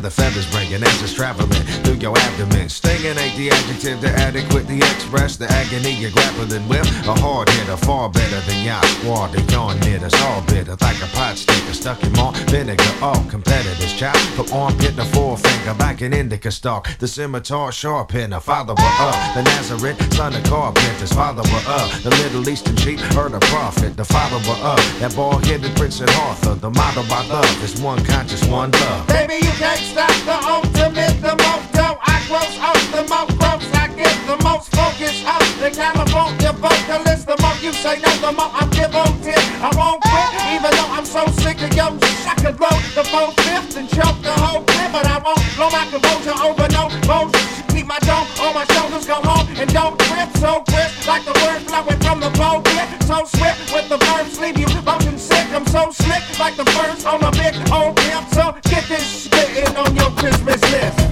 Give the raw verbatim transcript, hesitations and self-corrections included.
the feathers bringing answers traveling through your abdomen. Stinging ain't the adjective to adequately express the agony you're grappling with. A hard hitter, far better than y'all squad. The yarn knitters, all bitter like a pot sticker stuck in more vinegar. All competitors, child, from armpit to forefinger, like an indica stalk. The scimitar sharp in a follower of the Nazareth, son of carpenters, follower of the Middle Eastern chief, heard a prophet, the follower of that bald-headed Prince and Arthur. The motto I love is one conscious, one love. Baby, you can't stop the ultimate, the most dough I gross up, the most gross I get, the most focus up. The California vocalist, the more you say no, the more I'm devoted. I won't quit, even though I'm so sick of yo. I could blow the fourth, fifth, and choke the whole clip, but I won't blow my composure over no bullshit. Keep my dome on my shoulders, go home and don't trip. So crisp, like the word flowing from the pulpit. So swift with the verbs, leave you motion sick. I'm so slick, like the birds on a big old pimp. So get this shit in on your Christmas list.